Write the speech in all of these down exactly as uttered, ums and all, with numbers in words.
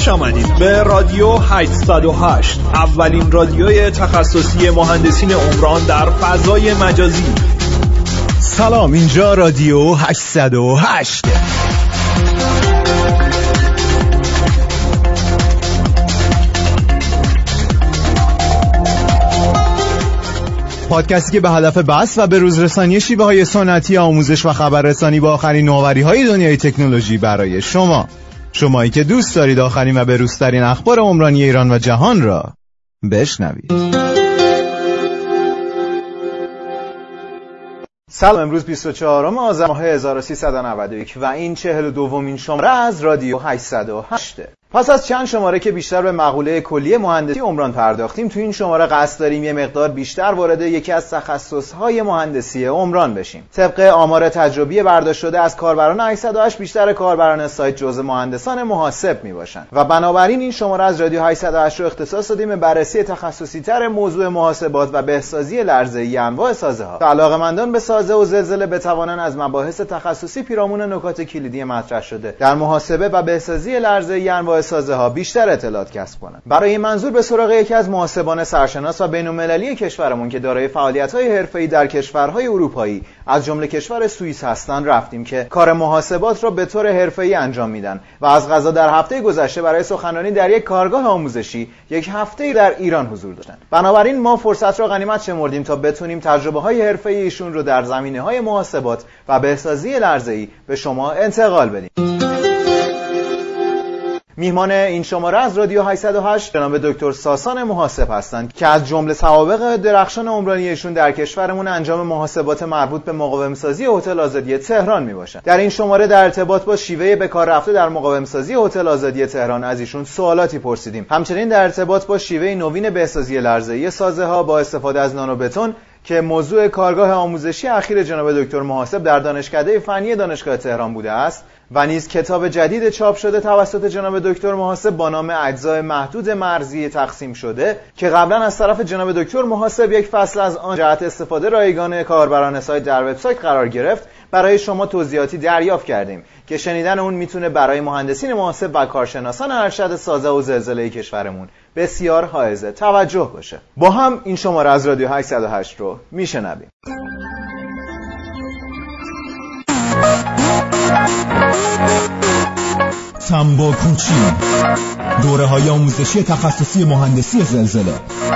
خوش آمدید به رادیو هشتصد و هشت، اولین رادیوی تخصصی مهندسین عمران در فضای مجازی. سلام، اینجا رادیو هشتصد و هشت. پادکستی که به هدف بحث و به روز رسانی شیوه‌های سنتی آموزش و خبررسانی با آخرین نوآوری‌های دنیای تکنولوژی برای شما، شمایی که دوست دارید آخرین و به‌روزترین اخبار عمرانی ایران و جهان را بشنوید. سلام، امروز بیست و چهارم آذر ماه هزار و سیصد و نود و یک و این چهل و دومین شماره از رادیو هشتصد و هشت. پس از چند شماره که بیشتر به مقوله کلی مهندسی عمران پرداختیم، تو این شماره قصد داریم یه مقدار بیشتر وارد یکی از تخصص‌های مهندسی عمران بشیم. طبق آمار تجربی برداشت شده از کاربران هشتصد و هشت، بیشتر کاربران سایت جزء مهندسان محاسب میباشن و بنابراین این شماره از رادیو هشتصد و هشت رو اختصاص دادیم به بررسی تخصصی‌تر موضوع محاسبات و بهسازی لرزه‌ای انواع سازه‌ها. علاقه‌مندان به سازه و زلزله بتوانند از مباحث تخصصی پیرامون نکات کلیدی مطرح شده در محاسبه و بهسازی لرزه‌ای انواع سازه ها بیشتر اطلاعات کسب کنند. برای این منظور به سراغ یکی از محاسبان سرشناس و بین‌المللی کشورمون که دارای فعالیت‌های حرفه‌ای در کشورهای اروپایی از جمله کشور سوئیس هستند رفتیم که کار محاسبات را به طور حرفه‌ای انجام میدن و از قضا در هفته گذشته برای سخنرانی در یک کارگاه آموزشی یک هفته‌ای در ایران حضور داشتند. بنابراین ما فرصت را غنیمت شمردیم تا بتونیم تجربه‌های حرفه‌ای ایشون رو در زمینه‌های محاسبات و بهسازی لرزه‌ای به شما انتقال بدیم. میهمان این شماره از رادیو هشتصد و هشت جناب دکتر ساسان محاسب هستند که از جمله سوابق درخشان عمرانی ایشون در کشورمون انجام محاسبات مربوط به مقاوم‌سازی هتل آزادی تهران میباشند. در این شماره در ارتباط با شیوه به کار رفته در مقاوم‌سازی هتل آزادی تهران از ایشون سوالاتی پرسیدیم. همچنین در ارتباط با شیوه نوین بهسازی لرزه‌ای سازه‌ها با استفاده از نانوبتون که موضوع کارگاه آموزشی اخیر جناب دکتر محاسب در دانشکده فنی دانشگاه تهران بوده است و نیز کتاب جدید چاپ شده توسط جناب دکتر محاسب با نام اجزای محدود مرزی تقسیم شده که قبلا از طرف جناب دکتر محاسب یک فصل از آن جهت استفاده رایگان کاربران سایت در وبسایت قرار گرفت برای شما توضیحاتی دریافت کردیم که شنیدن اون میتونه برای مهندسین محاسب و کارشناسان ارشد سازه و زلزله کشورمون بسیار حائز توجه باشه. با هم این شماره از رادیو هشتصد و هشت رو میشنویم. تنباکوچی، دوره های آموزشی تخصصی مهندسی زلزله،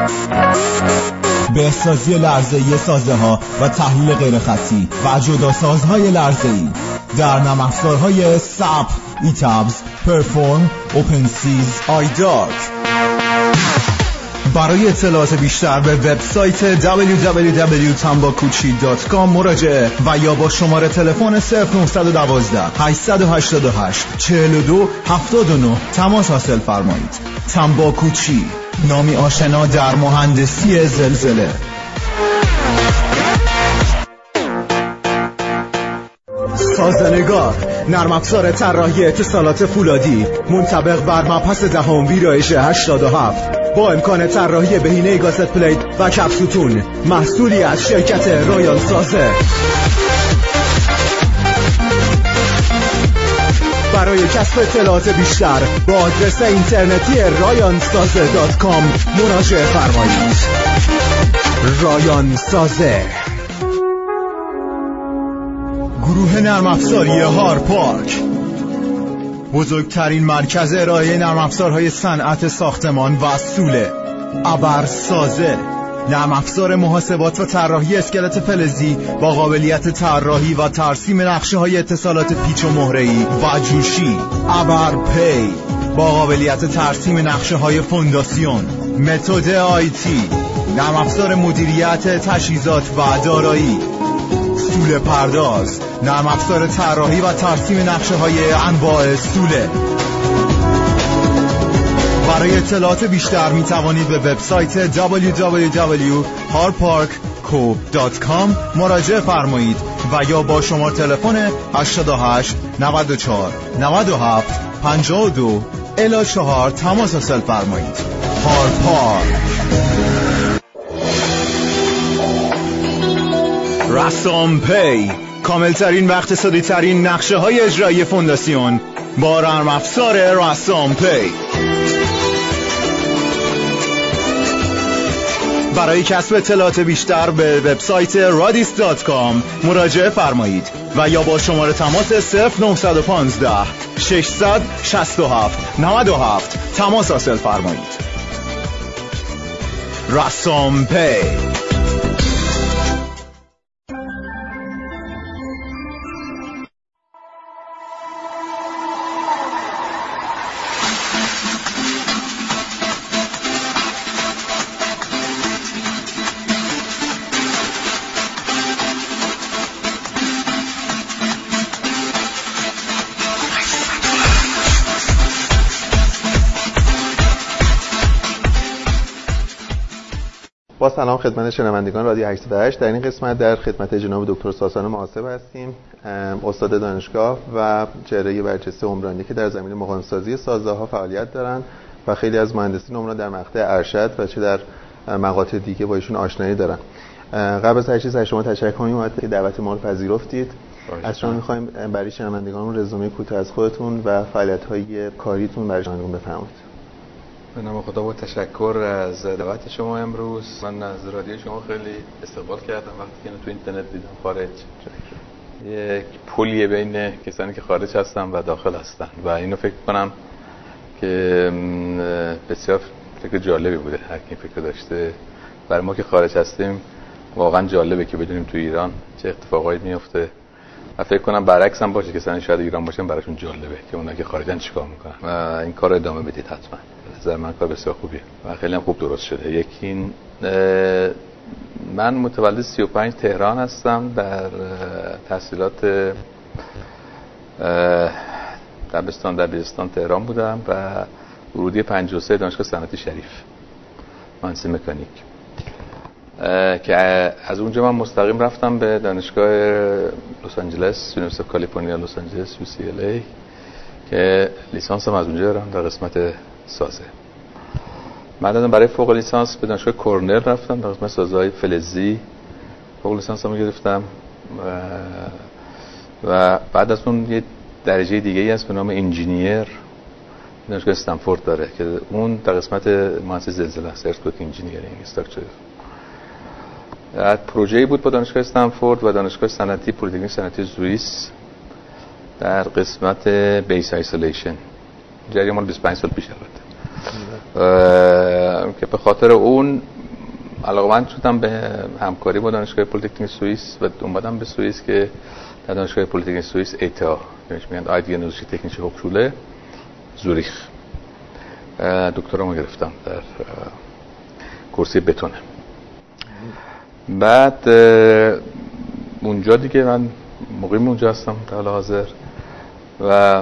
بهسازی لرزه‌ای سازه ها و تحلیل غیرخطی و جداسازهای لرزه‌ای در نرم افزارهای ساب، ایتابز، پرفورم، اوپنسیز، آیدارک. برای اطلاعات بیشتر به وبسایت دبلیو دبلیو دبلیو دات تنباکوچی دات کام مراجعه و یا با شماره تلفن صفر نه یک دو هشت هشت هشت چهار دو هفت نه تماس حاصل فرمایید. تنباکوچی، نامی آشنا در مهندسی زلزله. سازنگار، نرم افزار طراحی اتصالات فولادی منطبق بر مبحث دهم ویرایش هشتاد و هفت با امکان طراحی بهینه گاست پلیت و کپسوتون، محصولی از شرکت رایان سازه. برای کسب اطلاعات بیشتر با آدرس اینترنتی رایان سازه دات کام مراجعه فرمایید. رایان سازه، گروه نرم افزاری هارپارک، بزرگترین مرکز ارائه نرم افزارهای صنعت ساختمان و سوله. ابرسازه، نرم افزار محاسبات و طراحی اسکلت فلزی با قابلیت طراحی و ترسیم نقشه‌های اتصالات پیچ و مهره‌ای و جوشی. ابرپی، با قابلیت ترسیم نقشه‌های فونداسیون. متد آیتی، نرم افزار مدیریت تجهیزات و دارایی. سوله پرداز، نرم افزار طراحی و ترسیم نقشه‌های انواع سوله. برای اطلاعات بیشتر می توانید به وبسایت دبلیو دبلیو دبلیو دات هارپارک کو دات کام مراجعه فرمایید و یا با شماره تلفن هشت هشت نه چهار نه هفت پنج دو الی چهار تماس حاصل فرمایید. هارپارک. رسام پی، کاملترین و اقتصادی ترین نقشه های اجرایی فونداسیون با نرم افزار رسام پی. برای کسب اطلاعات بیشتر به وبسایت رادیس دات کام مراجعه فرمایید و یا با شماره تماس صفر نه یک پنج شش شش هفت نه هفت تماس حاصل فرمایید. رسام پی. با سلام خدمت شنوندگان رادیو هشتصد و هشت. در این قسمت در خدمت جناب دکتر ساسان محاسب هستیم، استاد دانشگاه و چهره برجسته عمرانی که در زمینه مقایسه‌سازی سازه‌ها فعالیت دارند و خیلی از مهندسین عمران در مقطع ارشد و چه در مقاطع دیگه با ایشون آشنایی دارن. قبل از هر چیز از شما تشکر می‌کنم که دعوت ما رو پذیرفتید. از شما می‌خوایم برای شنوندگان رزومه کوتاه از خودتون و فعالیت‌های کاریتون برای شنوندگان بفرمایید. به نام خدا با تشکر از دعوت شما امروز. من از رادیو شما خیلی استقبال کردم وقتی که اینو تو اینترنت دیدم. خارج یک پلیه بین کسانی که خارج هستن و داخل هستن و اینو فکر کنم که بسیار فکر جالبی بوده. هر کی فکر داشته برای ما که خارج هستیم واقعا جالبه که بدونیم تو ایران چه اتفاقایی میفته و فکر کنم برعکس هم باشه، کسانی شاید ایران باشن براشون جالبه که اونا که خارجن چیکار میکنن و این کارو ادامه بدید حتما. به نظر من کار بسیار خوبیه و خیلی هم خوب درست شده. یکی این من متولد سی و پنج تهران هستم، در تحصیلات دبستان دبیرستان تهران بودم و ورودی پنجاه و سه دانشگاه صنعتی شریف مهندسی مکانیک که از اونجا من مستقیم رفتم به دانشگاه لس آنجلس، یونیورسیتی کالیفرنیا لس آنجلس یو سی ال ای که لیسانسم از اونجا دارم در قسمت سازه. بعد برای فوق لیسانس به دانشگاه کرنل رفتم در قسمت سازهای فلزی، فوق لیسانسمو گرفتم و, و بعد از اون یه درجه دیگه ای هست به نام انجینیر دانشگاه استنفورد داره که اون در قسمت مهندسی زلزله است، ارثکویک انجینیرینگ استراکچر. پروژه‌ای بود با دانشگاه استنفورد و دانشگاه صنعتی پلی‌تکنیک صنعتی سوئیس در قسمت بیس آیسولیشن، جریان مال بیست و پنج سال پیش البته، که به خاطر اون علاقه‌مند شدم به همکاری با دانشگاه پلی‌تکنیک سوئیس و اومدم به سوئیس که در دانشگاه پلی‌تکنیک سوئیس ایتا بهش میگن ایدیونوزی تکنیشه هوکشوله زوریخ دکترامو گرفتم در کورسی بتونه. بعد اونجا دیگه من مقیم اونجا هستم تا حال حاضر و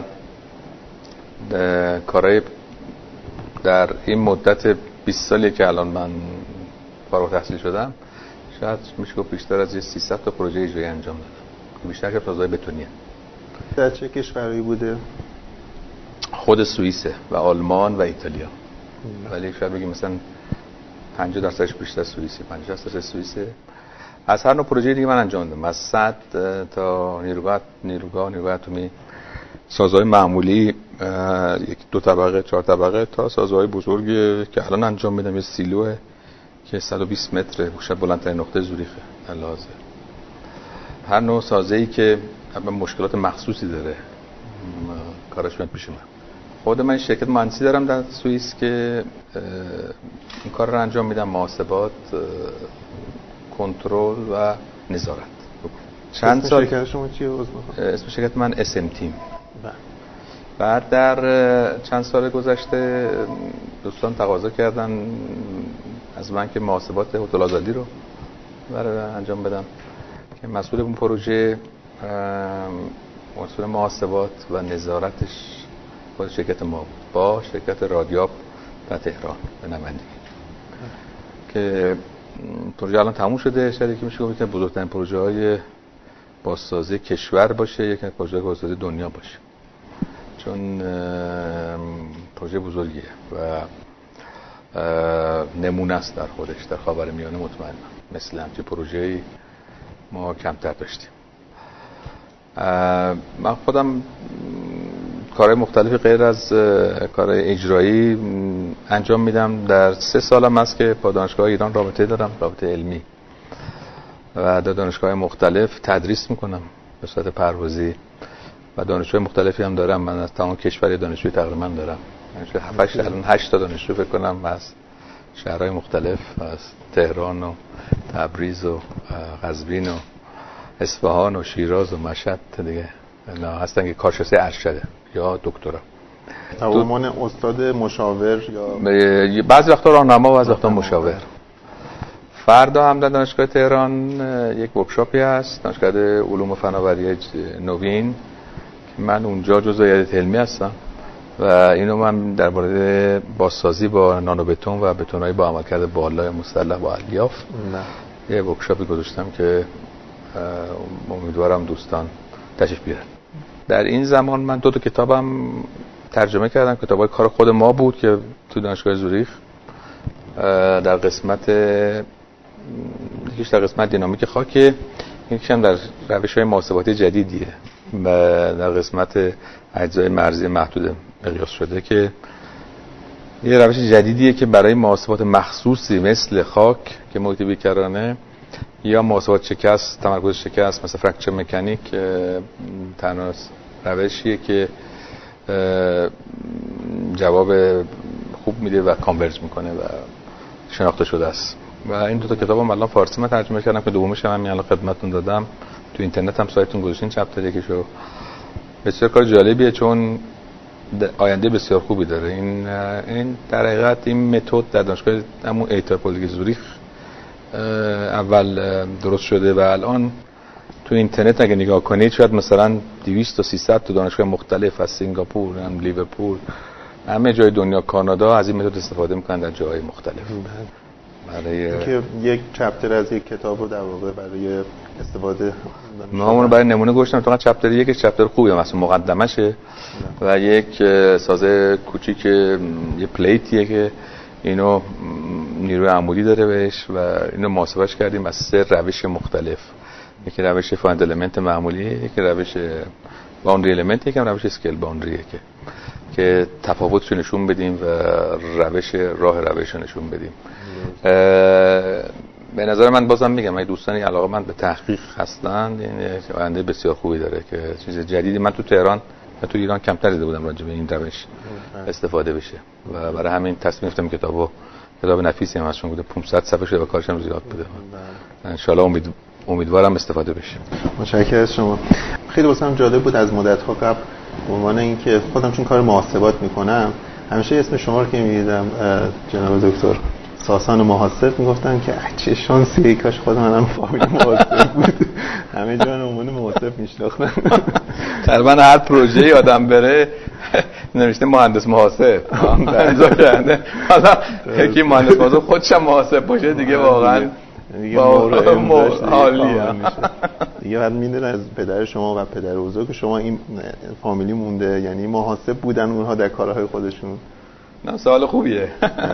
کارهای در این مدت بیست سالی که الان من فارغ التحصیل شدم شاید میشه گفت بیشتر از سیصد تا پروژه اجرایی انجام دادم، بیشتر که سازهای بتونیه. در چه کشورهایی بوده؟ خود سوئیسه و آلمان و ایتالیا، ولی شاید بگیم مثلا پنجاه درصدش بیشتر سوئیسه، پنجاه درصدش سوئیسه. از هر نوع پروژه دیگه من انجام دادم، از صد تا نیروگاه نیروگاه نیروگاه اتمی، سازهای معمولی یک دو طبقه چهار طبقه تا سازهای بزرگی که الان انجام میدم. یه سیلوه که صد و بیست متره، شاید بلندترین نقطه زوریخه در لحاظه. هر نوع سازه‌ای که مشکلات مخصوصی داره کارش میاد پیش من. خود من شرکت مهندسی دارم در سوئیس که این کار رو انجام میدم، محاسبات، کنترل و نظارت. چند سال شرکت شما چیه؟ اسم شرکت من اس ام تیم. بعد در چند سال گذشته دوستان تقاضا کردن از من که محاسبات هتل آزادی رو برای انجام بدم که مسئول اون پروژه مسئول محاسبات و نظارتش خود شرکت ما بود با شرکت رادیاب در تهران به نمایندگی که پروژه الان تموم شده. شاید که میشه گفت که بزرگترین پروژه های بازسازی کشور باشه، یکی از پروژه بازسازی دنیا باشه، چون پروژه بزرگیه و نمونه است در خودش در خاورمیانه. مطمئنم مثل همچین پروژه‌ای ما کمتر داشتیم. من خودم کارهای مختلفی غیر از کارهای اجرایی انجام میدم. در سه سالم هست که با دانشگاه ایران رابطه دارم، رابطه علمی، و در دانشگاه مختلف تدریس میکنم به صورت پروازی و دانشجوی مختلفی هم دارم. من از تمام کشور دانشجوی تقریبا دارم، هفت الان هشت تا دانشجو فکر کنم از شهرهای مختلف، از تهران و تبریز و قزوین و اصفهان و شیراز و مشهد دیگه اینا هستن که کارشناسی ارشده یا دکترا. به عنوان استاد مشاور یا بعضی وقتا راهنما و بعضی وقتا مشاور. فردا هم در دانشگاه تهران یک ورکشاپی هست، دانشگاه علوم و فناوری نوین، که من اونجا جزو هیئت علمی هستم و اینو من درباره بازسازی با نانوبتون و بتونایی با عملکرد بالا مسلح با الیاف یه ورکشاپی گذاشتم که امیدوارم دوستان تشریف بیارن. در این زمان من دو تا کتابم ترجمه کردم، کتابای کار خود ما بود که تو دانشگاه زوریخ در قسمت یکیش در قسمت دینامیک خاک، یکیش هم در روش‌های محاسباتی جدیدیه و در قسمت اجزای مرزی محدود مقیاس شده که یه روش جدیدیه که برای محاسبات مخصوصی مثل خاک که محیط بیکرانه یا محاسبات شکست، تمرکز شکست مثل فرکچر مکانیک تنها روشیه که جواب خوب میده و کانورج میکنه و شناخته شده است. و این دو تا کتابم الان فارسی من ترجمه کردم که دومش هم همین الان خدمتتون دادم. تو اینترنت هم سایتتون گذاشتین چپتر یکیشو. بسیار کار جالبیه چون آینده بسیار خوبی داره. این این در حقیقت این متد در دانشگاه همون ایتا پلیتیک زوریخ اول درست شده و الان تو اینترنت اگه نگاه کنید شاید مثلا دویست تا سیصد تا دانشگاه مختلف از سنگاپور، هم لیورپول، همه جای دنیا، کانادا از این متد استفاده میکنن در جاهای مختلف. برای که یک چپتر از یک کتاب رو در واقع برای استفاده ما اون برای نمونه گذاشتم. تو چپتر یک چپتر خوبیه، مثلا مقدمشه و یک سازه کوچیک یه پلیتیه که اینو نیروی عمودی داره بهش و اینو محاسبهش کردیم از سه روش مختلف. یکی روش فایند المنت معمولیه، یکی روش باوندری المنت، یکی هم روش اسکیل باوندریه که که تفاوتشو نشون بدیم و روش راه روش رو نشون بدیم. به نظر من بازم میگم اگه دوستانی علاقه‌مند به تحقیق هستن این آینده بسیار خوبی داره که چیز جدیدی من تو تهران و تو ایران کمتر دیده بودم راجع به این روش استفاده بشه و برای همین تصمیم گرفتم کتابو کتاب نفیسی هم هست چون بوده پانصد صفحه شده و کارش هم زیاد بوده. ان شاء الله امید امیدوارم استفاده بشه. متشکرم از شما. خیلی واسم جالب بود از مدت‌ها قبل به عنوان اینکه خودم چون کار محاسبات میکنم همیشه اسم شما رو که می‌دیدم جناب دکتر ساسان محاسب میگفتن که چه شانسی کاش خود منم فامیل محاسب بود. همه جا عنوان محاسب میشناختن. تقریبا هر پروژه‌ای آدم بره نوشته مهندس محاسب امضا کرده. حالا یکی مهندس محاسب خودش هم محاسب باشه دیگه واقعا دیگه مورد عالیه. دیگه بعد میدونن از پدر شما و پدر بزرگ شما این فامیلی مونده، یعنی محاسب بودن اونها در کارهای خودشون. نه سوال خوبیه.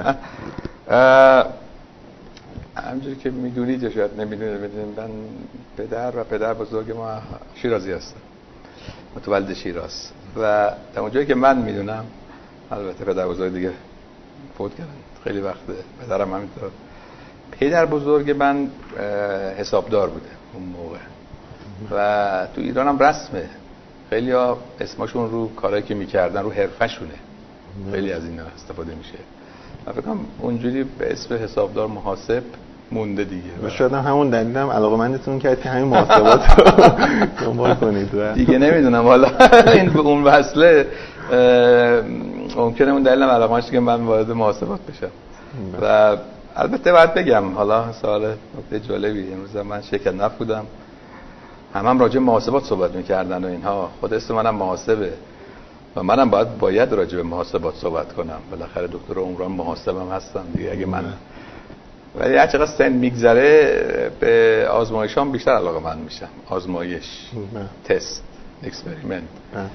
همونجوری که میدونید یا شاید نمیدونید بدونید من پدر و پدر بزرگ ما شیرازی هستن، متولد شیراز و در اونجایی که من میدونم البته پدر بزرگ دیگه فوت کردن خیلی وقته، پدرم همینطور. پدر بزرگ من حسابدار بوده اون موقع و تو ایران هم رسمه خیلی ها اسمشون رو کارهایی که میکردن رو حرفشونه خیلی از اینا استفاده میشه. من فکر کنم اونجوری به اسم حسابدار محاسب مونده دیگه و شاید همون دلیلم علاقه‌مندتون کرد که همین محاسبات رو دنبال کنید و دیگه نمیدونم حالا این به اون وصله ممکنه اون دلیلم علاقه‌مندش که من وارد محاسبات بشم. و البته باید بگم حالا سوال نکته جالبی، امروز من شرکت نفت بودم همه هم راجع به محاسبات صحبت می‌کردن و اینها، خود اسم منم محاسبه و منم باید باید راجع به محاسبات صحبت کنم، بالاخره دکتر عمران محاسبم هستم دیگه. اگه من ولی هر چقدر سن میگذره به آزمایشام بیشتر علاقه‌مند میشم. آزمایش، تست، اکسپریمنت،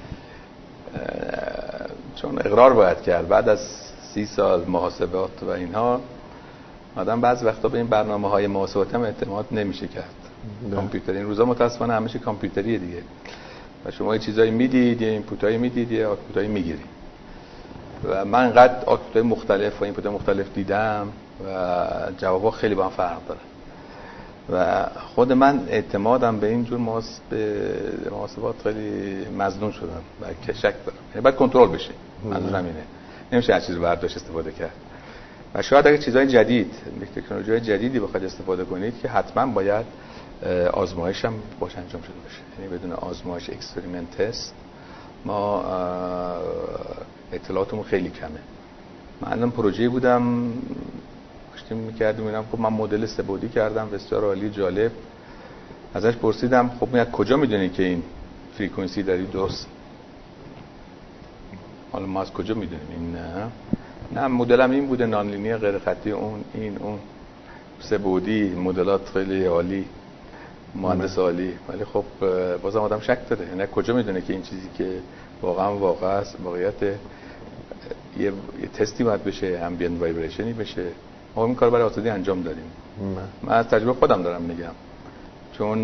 چون اقرار باید کرد بعد از سی سال محاسبات و اینها آدم بعضی وقتا به این برنامه‌های محاسباتی هم اعتماد نمیشه کرد. کامپیوتر این روزا متأسفانه همیشه کامپیوتریه دیگه و شما یه چیزایی میدید، یه اینپوتایی میدید، یه آوتپوتایی میگیرید. و من انقدر آوتپوتای مختلف و اینپوتای مختلف دیدم و جوابا خیلی با هم فرق داره و خود من اعتمادم به این جور ماس به محاسبات خیلی مظنون شدم و که شک دارم. یعنی باید کنترل بشه. منظورم اینه. نمیشه هر چیز رو برداشت استفاده کرد. و شاید اگه چیزهای جدید، تکنولوژی‌های جدیدی بخواید استفاده کنید که حتما باید آزمایش هم باش انجام شده باشه. یعنی بدون آزمایش اکسپریمنت تست ما اطلاعاتمون خیلی کمه. من الان پروژه‌ای بودم داشتیم می‌کردیم اینم خب من مدل سه‌بعدی کردم بسیار عالی جالب. ازش پرسیدم خب من از کجا می‌دونی که این فرکانسی داری درست؟ حالا ما از کجا می‌دونیم این؟ نه نه مدلم این بوده، نان لینیر غیر خطی، اون این اون سه‌بعدی مدلات خیلی عالی، مهندس عالی. ولی خب بازم آدم شک داره. یعنی کجا می‌دونه که این چیزی که واقعا واقع است واقعیت یه, یه تستی باید بشه، امبینت وایبریشنی بشه. ما این کار برای آزادی انجام دادیم. من از تجربه خودم دارم میگم، چون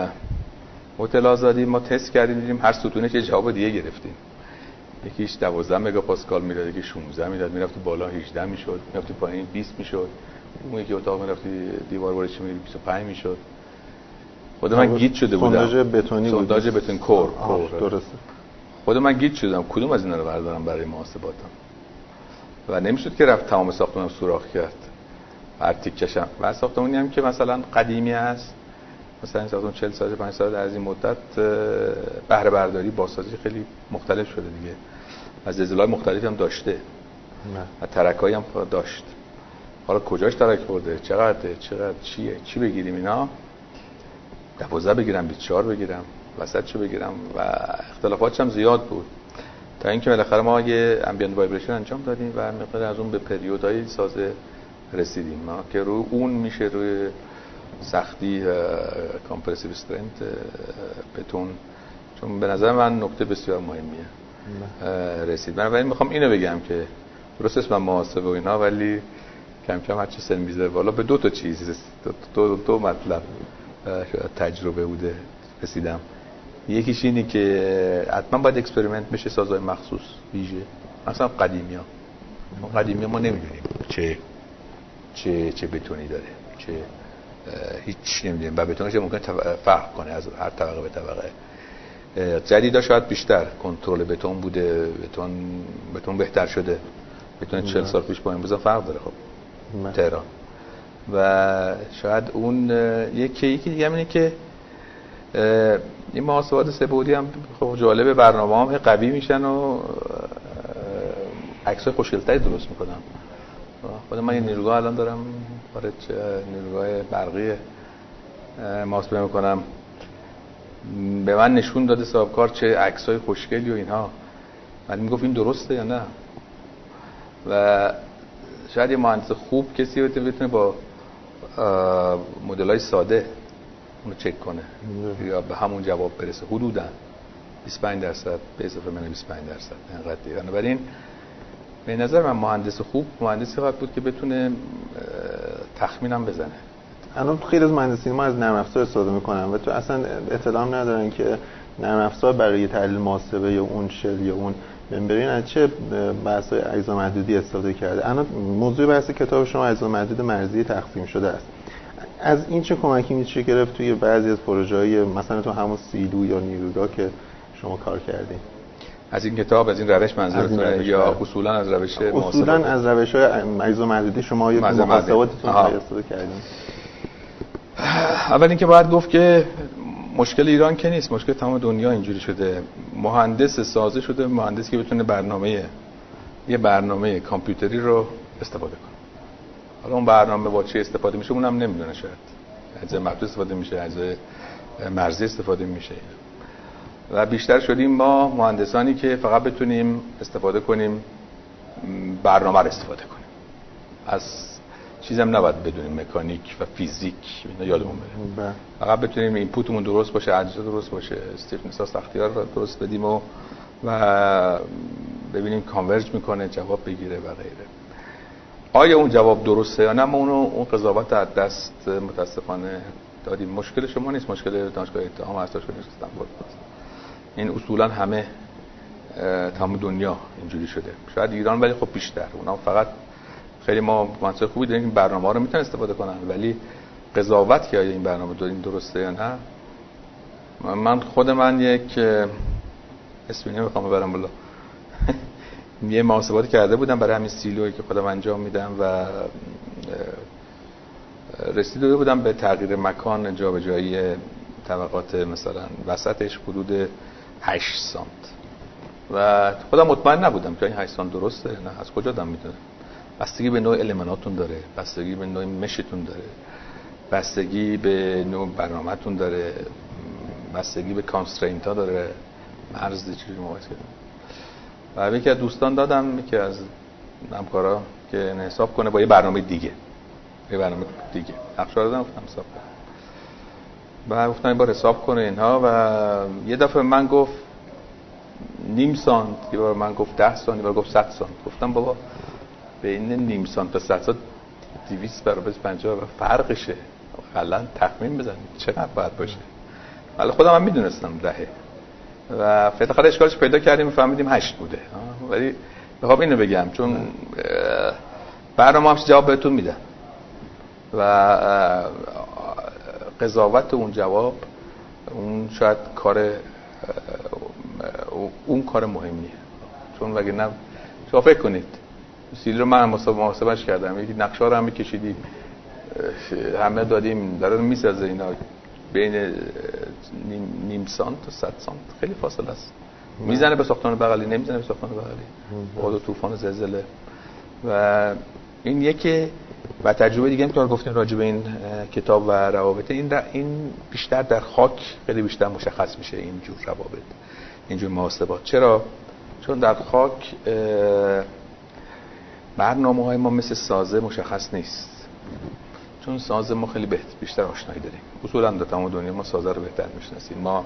هتل آزادی ما تست کردیم دیدیم هر ستونش یه جواب دیگه گرفتیم. یکیش دوازده مگاپاسکال میداد، یکی شانزده میداد، میرفت بالا هجده میشد، میرفت پایین بیست میشد، اون یکی اتاق میرفت دیوار برش میرفت بیست و پنج میشد. خود من گیج شده بودم. سونداژ بتونی بود. سونداژ بتون کور. درسته. خود من گیج شدم کدوم از اینا رو بردارم برای محاسباتم و نمیشد که رفت تمام ساختمانم سوراخ کرد هر تیکشم. و ساختمانی هم که مثلا قدیمی است، مثلا ساختمان چهل سال پنج سال در از این مدت بهره برداری بازسازی خیلی مختلف شده دیگه، از زلزله‌های مختلفی هم داشته نه. و ترکایی هم داشت. حالا کجاش ترک برده، چقدر چقدر چیه، چی بگیریم اینا، دوازده بگیرم بیست و چهار بگیرم، وسط چه بگیرم و اختلافاتش هم زیاد بود تا اینکه بالاخره ما یه امبینت وایبریشن انجام دادیم و مقدار از اون به پریودهای سازه رسیدیم ما که روی اون میشه روی سختی کامپرسیو استرنت بتون، چون به نظر من نکته بسیار مهمیه رسید. بنابراین میخوام اینو بگم که درست اسمم محاسبه و اینا، ولی کم کم هرچی سن میذاره بالا به دو تا چیز دو, دو, دو مطلب تجربه بوده رسیدم. یکیش اینه که حتما باید اکسپریمنت بشه، سازهای مخصوص ویژه، مثلا قدیمی ها ما قدیمی ها ما نمیدونیم چه چه چه بتونی داره، چه هیچ نمیدونیم و بتونش ممکن فرق کنه از هر طبقه به طبقه. جدیدا شاید بیشتر کنترل بتون بوده، بتون بتون بهتر شده، بتون چهل سال پیش با این بزن فرق داره خب تهران. و شاید اون یکی یکی دیگه اینه که این محاسبات سه‌بعدی هم خب جالب، برنامه‌ام قوی میشن و عکسای خوشگل‌تری درست میکنم. خود من یه نیروگاه الان دارم خارج، نیروگاه برقی محاسبه میکنم. به من نشون داده صاحبکار چه عکسای خوشگلی و اینها، من میگفت این درسته یا نه. و شاید یه مهندس خوب کسی بتونه با مدل‌های ساده اونو چک کنه یا به همون جواب برسه. حدوداً بیست و پنج درصد به اضافه من بیست و پنج درصد اینقدر. بنابراین به نظر من مهندس خوب مهندسی خواهد بود که بتونه تخمینم بزنه. الان خیلی از مهندسین ما از نرم افزار استفاده میکنن و تو اصلا اطلاع ندارن که نرم افزار برای تحلیل محاسبه یا اون شل یا اون ممبرین از چه بحث‌های اجزا محدودی استفاده کرده. الان موضوع بحث کتاب شما اجزا محدود مرزی تقسیم شده است. از این چه کمکی میشه گرفت توی بعضی از پروژه‌های مثلا تو همون سیلو یا نیروگاه که شما کار کردین؟ از این کتاب، از این روش منظورتونه یا اصولا از روش محاسبات؟ اصولا از روش‌های اجزا محدودی شما یا محاسباتتون استفاده کردین؟ اول اینکه باید گفت که مشکل ایران که نیست، مشکل تمام دنیا اینجوری شده. مهندس سازه شده مهندسی که بتونه برنامه یه برنامه کامپیوتری رو استفاده کنه. حالا اون برنامه با چه استفاده میشه اونم نمیدونه، شاید اجزای محدود استفاده میشه، اجزای مرزی استفاده میشه. و بیشتر شدیم ما مهندسانی که فقط بتونیم استفاده کنیم برنامه رو استفاده کنیم، از چیزم نباید بدونیم مکانیک و فیزیک اینا یادمون بره. فقط بتونیم اینپوتمون درست باشه، اجزا درست باشه، استیفنس ها سختی ها رو درست بدیم و و ببینیم کانورج میکنه، جواب بگیره و غیره. آیا اون جواب درسته یا نه؟ ما اونو اون قضاوت از دست متاسفانه دادیم. مشکل شما نیست، مشکل دانشگاه اتهام است، دانشگاه استانبول است. این اصولا همه تمام دنیا اینجوری شده، شاید ایران ولی خب بیشتر. اونا فقط خیلی ما منطق خوبی داریم که برنامه‌ها رو میتونن استفاده کنن، ولی قضاوت که آیا این برنامه دارین درسته یا نه. من خود من یک اسمی نمیخوام ببرم بالا یه محاسباتی کرده بودم برای همین سیلویی که خودم انجام میدم و رسیده بودم به تغییر مکان جابجایی طبقات مثلا وسطش حدود هشت سانت و خودم مطمئن نبودم که این هشت سانت درسته نه، از کجا دارم میدونم. بستگی به نوع المناتون داره، بستگی به نوع مشتون داره، بستگی به نوع برنامه‌تون داره، بستگی به کانسترینت ها داره، مرز چجوری مقایسه کنیم. و یکی از دوستان دادم، یکی از همکارا که حساب کنه با یه برنامه دیگه، یه برنامه دیگه نقشه دادم گفتم حساب کن. بعد گفتم این بار حساب کنه اینها و یه دفعه من گفت نیم سانت، یه بار من گفت ده سانت، یه بار گفت صد سانت. گفتم بابا بین نیم سانت تا صد سانت دویست برابر پنجاه فرقشه، حالا تخمین بزنید چقدر باید باشه. ولی خودم هم میدونستم دهه و فقط اشکالش پیدا کردیم فهمیدیم هشت بوده. ولی بخوام اینو بگم چون برنامه همش جواب بهتون میدن و قضاوت اون جواب اون شاید کار اون کار مهمیه، چون وگرنه شما فکر کنید سیل رو من محاسبهش کردم، یکی نقشه رو هم میکشیدیم همه دادیم داره میسازه اینا بین نیم, نیم سانت تا صد سانت خیلی فاصله است. میزنه به ساختمان بغلی نمیزنه به ساختمان بغلی، باد و طوفان و زلزله. و این یکی و تجربه دیگه هم که گفتیم راجع به این کتاب و روابط این این بیشتر در خاک خیلی بیشتر مشخص میشه این جور روابط، این جور محاسبات. چرا؟ چون در خاک برنامه‌های ما مثل سازه مشخص نیست، چون سازه ما خیلی بیشتر آشنایی داریم. اصولا در تمام دنیا ما سازه رو بهتر میشناسیم، ما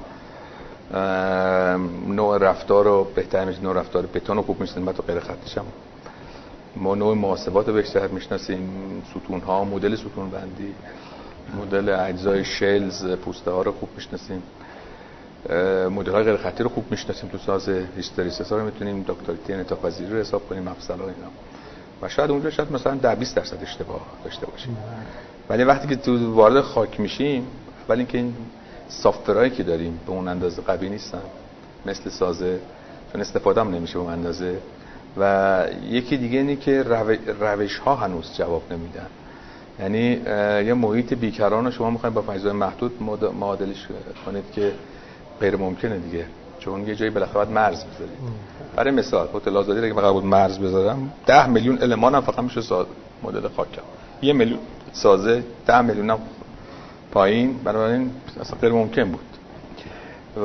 نوع رفتار رو بهتر میشناسیم، نوع رفتار بتون رو خوب میشناسیم، حتی غیر خطیش هم ما نوع محاسبات رو بیشتر میشناسیم، ستون ها، مدل ستون بندی، مدل اجزای شلز، پوسته ها رو خوب میشناسیم، مدل های غیر خطی رو خوب میشناسیم. تو سازه هیستریسیس ها رو میتونیم دکتریتی انعطاف پذیری رو حساب کنیم، مفصل ها اینا. و شاید اونجا شاید مثلا ده بیست درصد اشتباه داشته باشیم. ولی وقتی که تو وارد خاک میشیم، اول اینکه این سافت‌ورایی که داریم به اون اندازه قوی نیستن مثل سازه، چون استفاده هم نمیشه به اون اندازه. و یکی دیگه اینه که روش ها هنوز جواب نمیدن. یعنی یه محیط بیکران رو شما میخواید با فضای محدود معادلش کنید که غیر ممکنه دیگه، چون یه جایی بالاخره باید مرز بذارید. برای مثال هتل آزادی رو اگه قرار بود مرز بذارم ده میلیون المان هم فقط میشه ساز مدل خاکم، یه میلیون سازه ده میلیون هم پایین، بنابراین اصلا غیر ممکن بود. و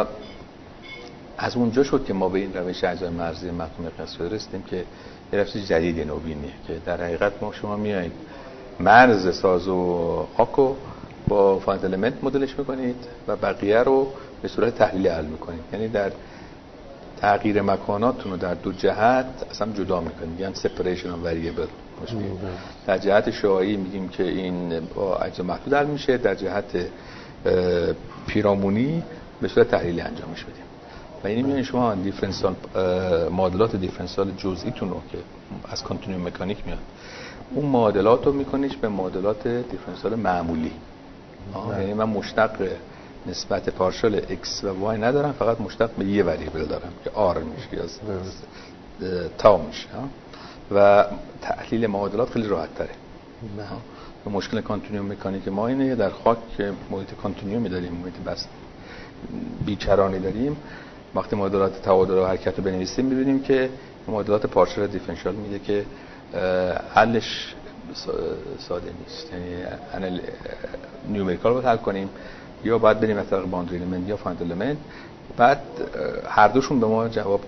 از اونجا شد که ما به این روش اجزای مرزی مفهوم قیاسی رسیدیم که یه روش جدید نوینیه که در حقیقت ما شما میایید مرز ساز و خاکو با فاینت المنت مدلش میکنید و بقیه رو به صورت تحلیلی حل میکنید. یعنی در تغییر مکاناتون رو در دو جهت اصلا جدا میکنید، یعنی سپریشن اف وریبل. در جهت شعاعی میگیم که این با اجزا محدود حل میشه، در جهت پیرامونی به صورت تحلیلی انجام میشه. و یعنی میگن شما دیفرنسیال معادلات دیفرنسیال جزئیتون رو که از کانتینیوم مکانیک میاد، اون معادلات رو میکنیش به معادلات دیفرنسیال معمولی. یعنی من مشتق نسبت پارشال x و y ندارم، فقط مشتق به یه وریبل دارم که r میشه یا تا میشه. و تحلیل معادلات خیلی راحت تره. و مشکل کانتینیوم مکانیک ما اینه در خاک که محیط کانتینیومی داریم، محیط بس بیکرانی داریم، وقتی معادلات تبادل و حرکت رو بنویسیم می‌بینیم که معادلات پارشال دیفرنشیال میده که حلش ساده نیست. یعنی انال نیومریکال باید حل کنیم یا باید بریم از طریق باوندری المنت یا فاینت المنت. بعد هر دوشون به ما جواب